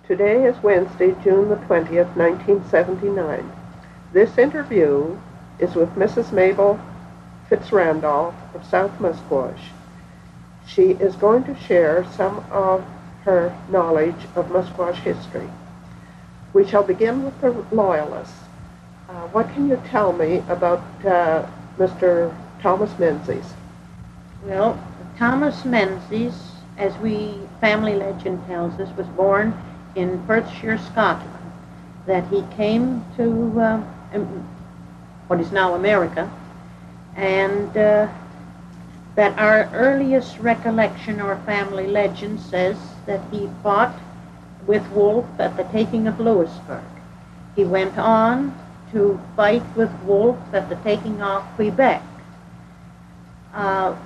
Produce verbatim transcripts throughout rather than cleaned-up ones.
Today is Wednesday, June the twentieth, nineteen seventy-nine. This interview is with Missus Mabel Fitzrandolph of South Musquash. She is going to share some of her knowledge of Musquash history. We shall begin with the Loyalists. Uh, what can you tell me about uh, Mister Thomas Menzies? Well, Thomas Menzies, as we family legend tells us, was born in Perthshire, Scotland, that he came to uh, what is now America, and uh, that our earliest recollection or family legend says that he fought with Wolfe at the taking of Louisbourg. He went on to fight with Wolfe at the taking of Quebec. Uh,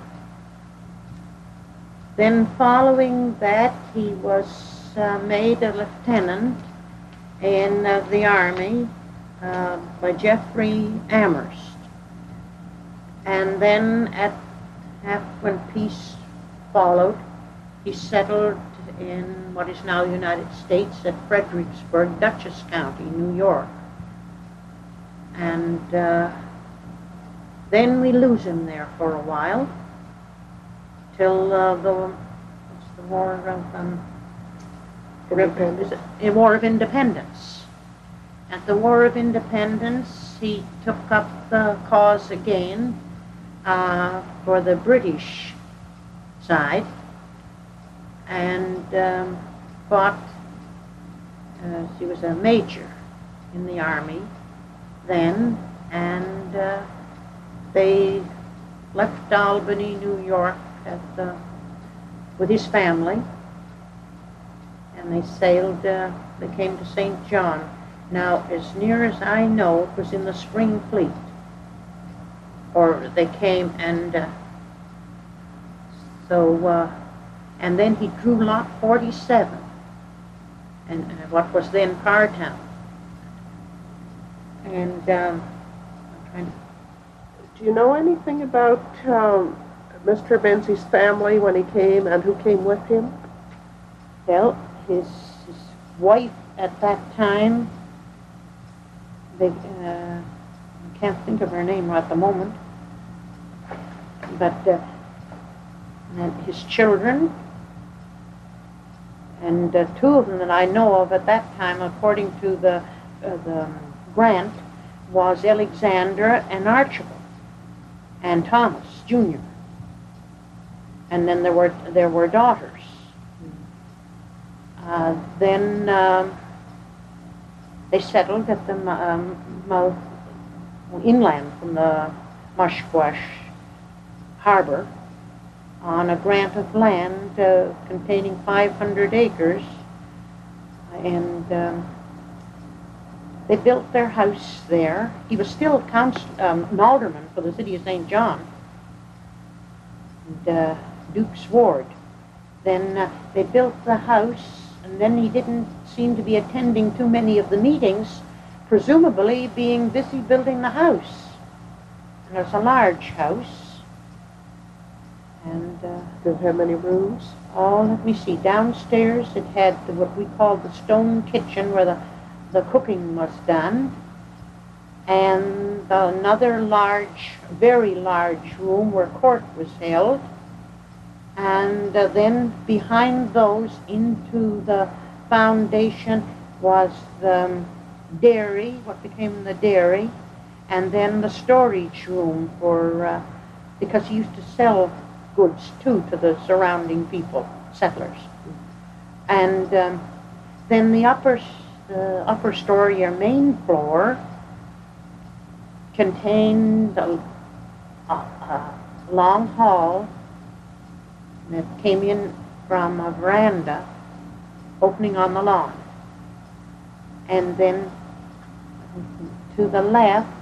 then following that, he was Uh, made a lieutenant in uh, the Army uh, by Jeffrey Amherst. And then at half when peace followed, he settled in what is now the United States at Fredericksburg, Dutchess County, New York. And uh, then we lose him there for a while till uh, the, what's the war of um, a War of Independence. At the War of Independence, he took up the cause again uh, for the British side and um, fought. Uh, he was a major in the Army then, and uh, they left Albany, New York, at the, with his family. And they sailed, uh, they came to Saint John. Now, as near as I know, it was in the Spring Fleet. Or they came and, uh, so, uh, and then he drew lot forty-seven, and uh, what was then Partown. And, um, I'm trying to... Do you know anything about um, Mister Menzies' family when he came and who came with him? Well, His, his wife at that time, they, uh, I can't think of her name right at the moment, but uh, and his children, and uh, two of them that I know of at that time, according to the, uh, the grant, was Alexander and Archibald and Thomas Junior And then there were there were daughters. Uh, then um, they settled at the um, mouth inland from the Musquash harbor on a grant of land uh, containing five hundred acres, and um, they built their house there. He was still council, um, an alderman for the city of Saint John, and uh, Duke's ward. Then uh, they built the house. And then he didn't seem to be attending too many of the meetings, presumably being busy building the house. And it was a large house. And uh, did it have many rooms? Oh, let me see. Downstairs it had the, what we called the stone kitchen where the, the cooking was done. And another large, very large room where court was held. And uh, then behind those, into the foundation, was the um, dairy, what became the dairy, and then the storage room for, uh, because he used to sell goods too to the surrounding people, settlers. And um, then the upper, the upper story or main floor contained a, a, a long hall that came in from a veranda opening on the lawn. And then to the left,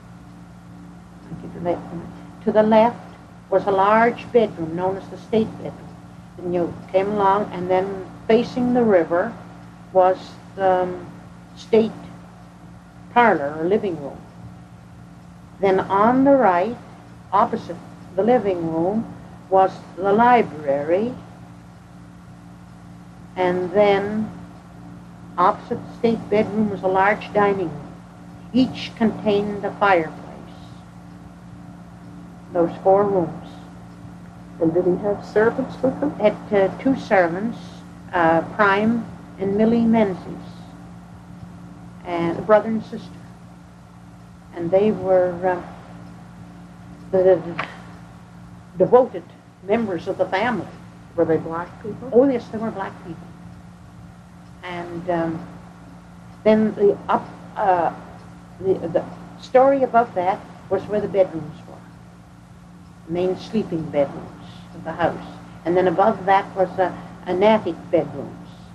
to the left was a large bedroom known as the state bedroom. And you came along, and then facing the river was the um, state parlor or living room. Then on the right, opposite the living room, was the library, and then Opposite the state bedroom was a large dining room. Each contained a fireplace. Those four rooms. And did he have servants with him? Had uh, two servants, uh, Prime and Millie Menzies, and a brother and sister. And they were uh, the devoted members of the family. Were they black people? Oh, yes, they were black people. And um, then the up, uh, the, the story above that was where the bedrooms were, the main sleeping bedrooms of the house. And then above that was a, an attic bedrooms.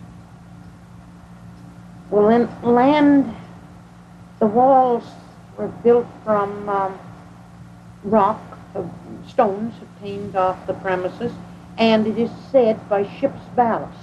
Well, in land, the walls were built from um, rock, uh, stones obtained off the premises, and it is said by ship's ballast.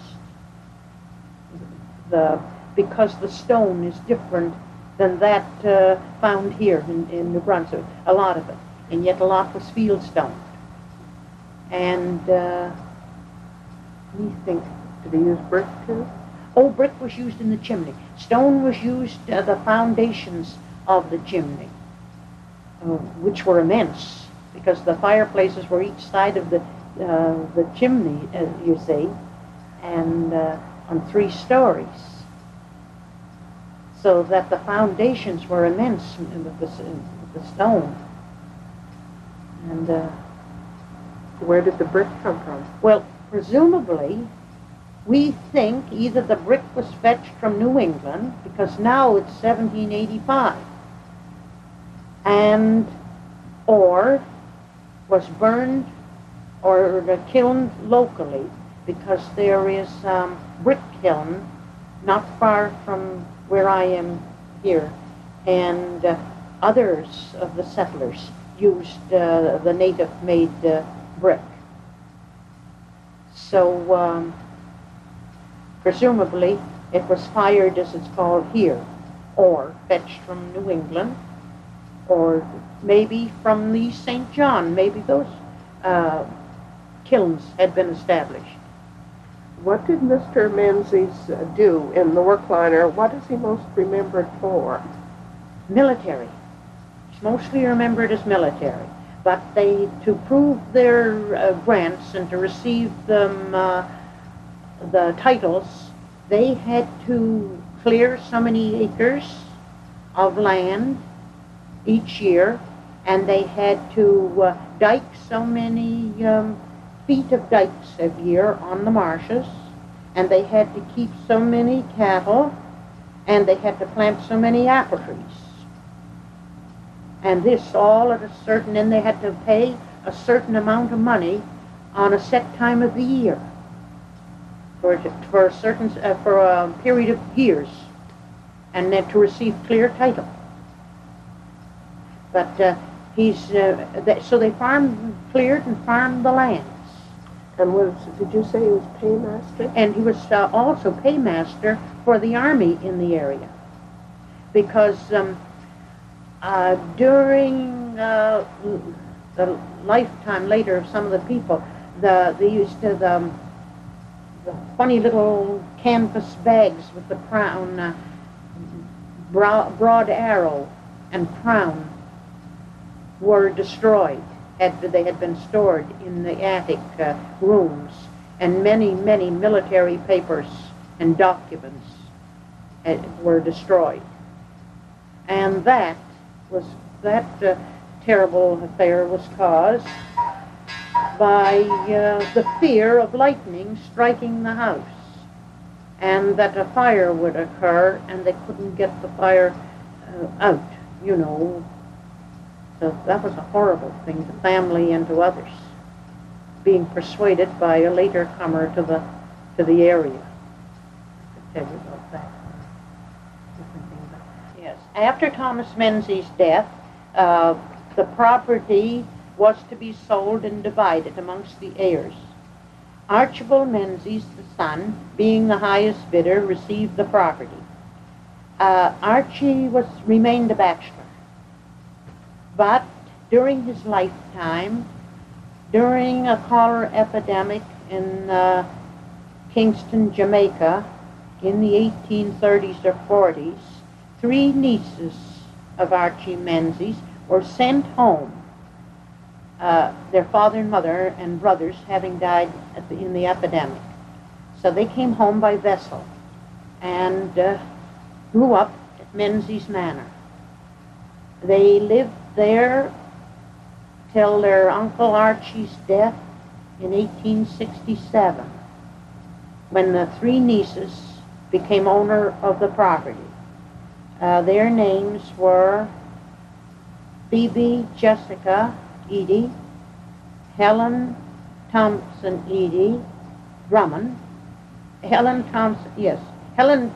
The, because the stone is different than that uh, found here in, in New Brunswick, a lot of it, and yet a lot was field stone. And uh, we think, did he use brick too? Oh, brick was used in the chimney. Stone was used, uh, the foundations of the chimney, uh, which were immense, because the fireplaces were each side of the uh, the chimney, as you see, and uh, on three stories, so that the foundations were immense with the, with the stone. And uh, where did the brick come from? Well, presumably, we think either the brick was fetched from New England, because now it's seventeen eighty-five, and or was burned or kilned locally, because there is um, brick kiln not far from where I am here, and uh, others of the settlers used uh, the native-made uh, brick. So um, presumably it was fired, as it's called here, or fetched from New England, or maybe from the Saint John. Maybe those uh, kilns had been established. What did Mister Menzies uh, do in the work liner? What is he most remembered for? Military. He's mostly remembered as military. But they, to prove their uh, grants and to receive them, uh, the titles, they had to clear so many acres of land each year, and they had to uh, dike so many um, feet of dikes a year on the marshes, and they had to keep so many cattle, and they had to plant so many apple trees. And this all at a certain, and they had to pay a certain amount of money on a set time of the year for, for a certain, uh, for a period of years, and then to receive clear title. But uh, he's, uh, they, so they farmed, cleared and farmed the lands. And was, did you say he was paymaster? And he was uh, also paymaster for the army in the area. Because um, uh, during uh, the lifetime later of some of the people, the, they used to, the, the funny little canvas bags with the crown, uh, broad, broad arrow and crown were destroyed. Had, they had been stored in the attic uh, rooms, and many, many military papers and documents had, were destroyed. And that was, that uh, terrible affair was caused by uh, the fear of lightning striking the house, and that a fire would occur, and they couldn't get the fire uh, out, you know. So that was a horrible thing to family and to others, being persuaded by a later comer to the to the area. I could tell you about that. Yes. After Thomas Menzies' death, uh, the property was to be sold and divided amongst the heirs. Archibald Menzies, the son, being the highest bidder, received the property. Uh, Archie was remained a bachelor. But during his lifetime, during a cholera epidemic in uh, Kingston, Jamaica, in the eighteen thirties or forties, three nieces of Archie Menzies were sent home, uh, their father and mother and brothers having died at the, in the epidemic. So they came home by vessel and uh, grew up at Menzies Manor. They lived there till their Uncle Archie's death in eighteen sixty-seven, when the three nieces became owner of the property. Uh, their names were Phoebe Jessica Edie, Helen Thompson Edie Drummond, Helen Thompson, yes, Helen,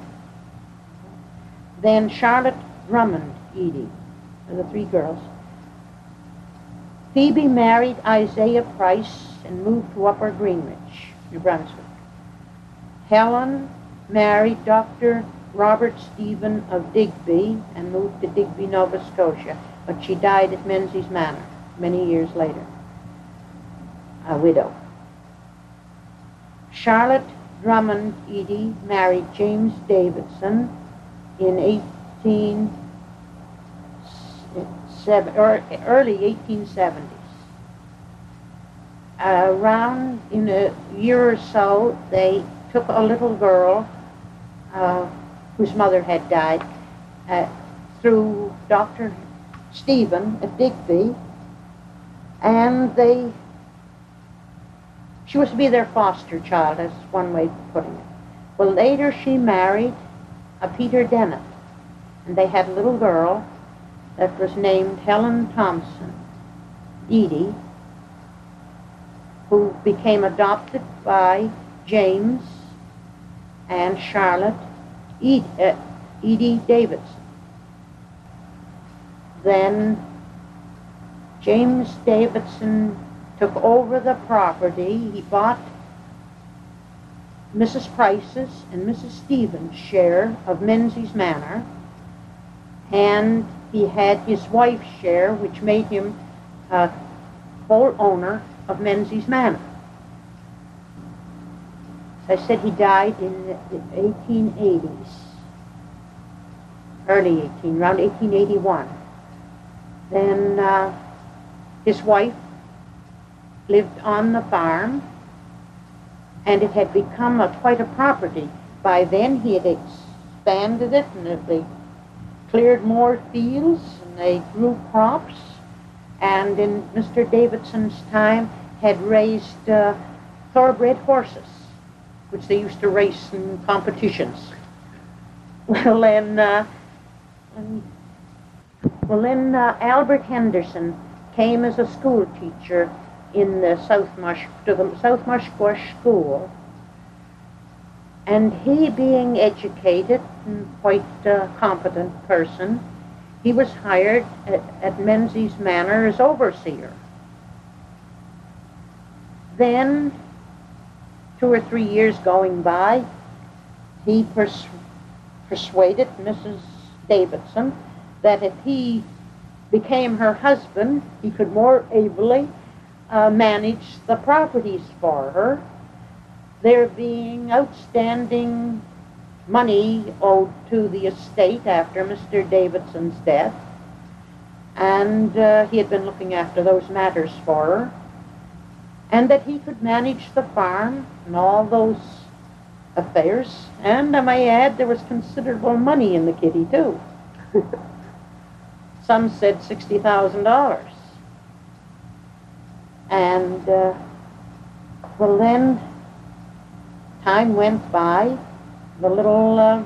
then Charlotte Drummond Edie, and the three girls. Phoebe married Isaiah Price and moved to Upper Greenwich, New Brunswick. Helen married Doctor Robert Stephen of Digby and moved to Digby, Nova Scotia, but she died at Menzies Manor many years later, a widow. Charlotte Drummond Edie married James Davidson in eighteen seven, or early eighteen seventies. Uh, around in a year or so, they took a little girl uh, whose mother had died uh, through Doctor Stephen at Digby, and they she was to be their foster child, that's one way of putting it. Well, later she married a Peter Dennett, and they had a little girl that was named Helen Thompson Edie, who became adopted by James and Charlotte Edie, uh, Edie Davidson. Then James Davidson took over the property. He bought Missus Price's and Missus Stevens' share of Menzies Manor, and he had his wife's share, which made him uh, full owner of Menzies Manor. As I said, he died in the eighteen eighties, early eighteen, around eighteen eighty-one. Then uh, his wife lived on the farm, and it had become a, quite a property. By then he had expanded it, and they cleared more fields, and they grew crops, and in Mister Davidson's time had raised uh, thoroughbred horses, which they used to race in competitions. Well, then, uh, and, well, then uh, Albert Henderson came as a school teacher in the South Mush, to the South Mushquash School, and he, being educated and quite a competent person, he was hired at, at Menzies Manor as overseer. Then, two or three years going by, he pers- persuaded Missus Davidson that if he became her husband, he could more ably uh, manage the properties for her, there being outstanding money owed to the estate after Mister Davidson's death, and uh, he had been looking after those matters for her, and that he could manage the farm and all those affairs, and I may add there was considerable money in the kitty too. Some said sixty thousand dollars. And, uh, well then, time went by. The little uh,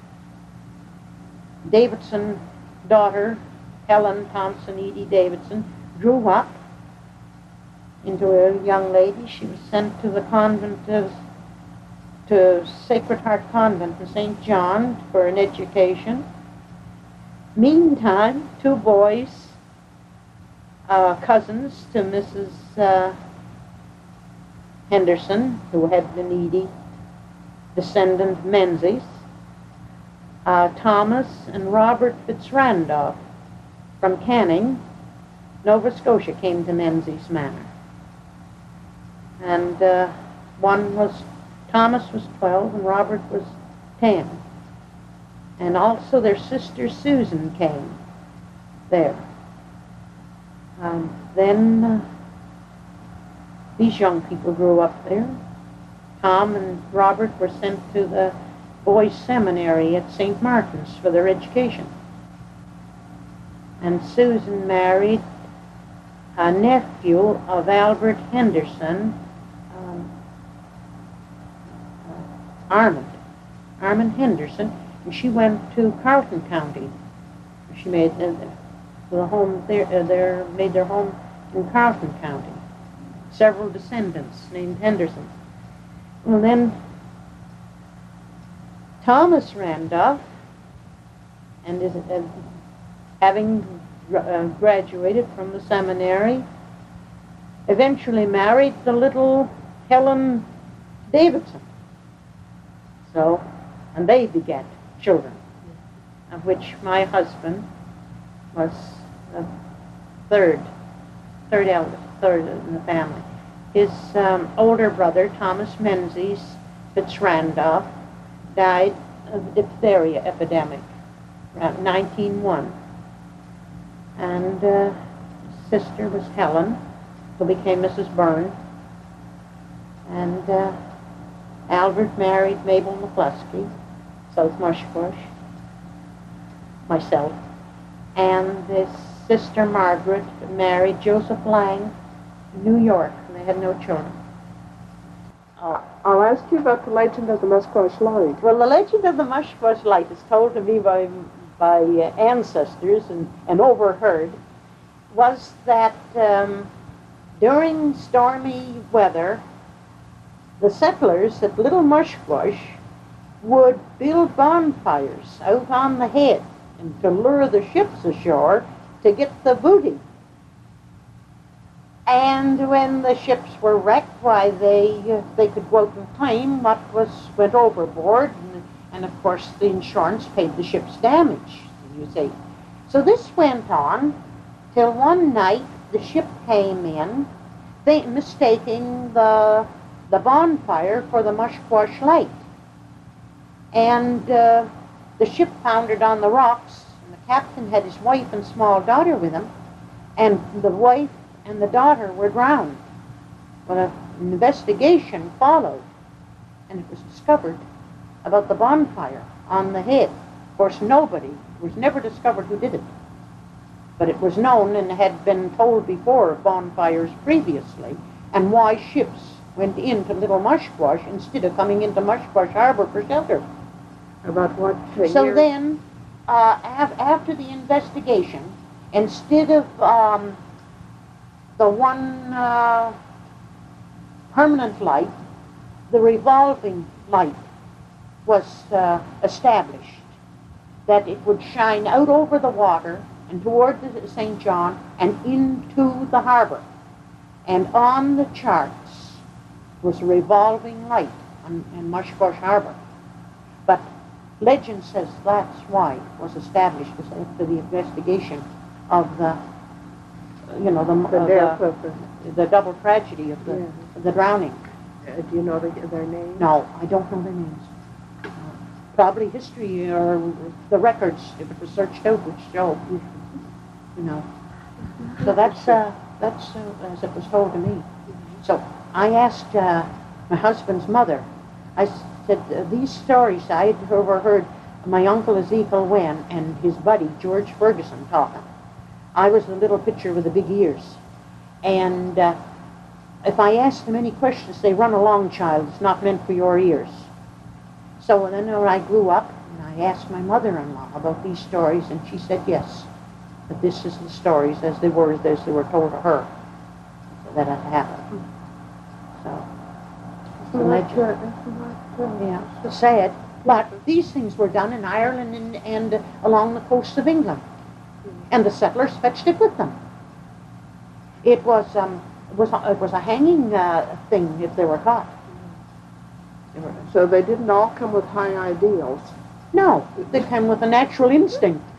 Davidson daughter, Helen Thompson Edie Davidson, grew up into a young lady. She was sent to the convent of, to Sacred Heart Convent in Saint John for an education. Meantime, two boys, uh, cousins to Missus Uh, Henderson, who had been Edie, descendant Menzies, uh, Thomas and Robert Fitzrandolph from Canning, Nova Scotia, came to Menzies Manor. And uh, one was, Thomas was twelve and Robert was came. And also their sister Susan came there. Um, then uh, these young people grew up there. Tom and Robert were sent to the boys' seminary at Saint Martin's for their education. And Susan married a nephew of Albert Henderson, um, uh, Armand, Armand Henderson, and she went to Carleton County. She made uh, the home there, uh, their, made their home in Carleton County. Several descendants named Henderson. Well, then Thomas Randolph, and is, uh, having uh, graduated from the seminary, eventually married the little Helen Davidson. So, and they begat children, of which my husband was the third, third eldest, third in the family. His um, older brother, Thomas Menzies Fitzrandolph, died of a diphtheria epidemic around nineteen oh one. And uh, his sister was Helen, who became Missus Byrne. And uh, Albert married Mabel McCluskey, South Mushbush, myself. And his sister Margaret married Joseph Lang in New York, and they had no children. Uh, I'll ask you about the legend of the Musquash Light. Well, the legend of the Musquash Light is told to me by, by uh, ancestors and, and overheard, was that um, during stormy weather, the settlers at Little Mushquash would build bonfires out on the head and to lure the ships ashore to get the booty. And when the ships were wrecked, why, they uh, they could go out and claim what was went overboard, and, and of course the insurance paid the ship's damage, you see. So this went on till one night the ship came in, they, mistaking the the bonfire for the Musquash Light. And uh, the ship foundered on the rocks, and the captain had his wife and small daughter with him, and the wife and the daughter were drowned. Well, an investigation followed, and it was discovered about the bonfire on the head. Of course, nobody, it was never discovered who did it. But it was known and had been told before of bonfires previously, and why ships went into Little Mushquash instead of coming into Mushquash Harbor for shelter. About what uh, So year? then, uh, af after the investigation, instead of um, the one uh, permanent light, the revolving light was uh, established, that it would shine out over the water and toward the Saint John and into the harbor. And on the charts was a revolving light on, in Mushquash Harbor. But legend says that's why it was established, was after the investigation of the, you know, the, The uh, death the, of the, the double tragedy of the, Yeah. of the drowning. uh, do you know the, their names? No, I don't know their names. Uh, probably history or the records, if it was searched out, would show, you know. So that's, uh, that's uh, as it was told to me. So I asked uh, my husband's mother, I said, uh, these stories I had overheard my uncle Ezekiel Wen and his buddy George Ferguson talking. I was the little pitcher with the big ears. And uh, if I ask them any questions, they run along, child, it's not meant for your ears. So then when I grew up, and I asked my mother-in-law about these stories, and she said yes, that this is the stories as they were, as they were told to her, that had happened. So, it's a legend. Yeah, it's sad. But these things were done in Ireland and, and along the coast of England. And the settlers fetched it with them. It was, um, it was, it was a hanging uh, thing if they were caught. So they didn't all come with high ideals. No, they came with a natural instinct.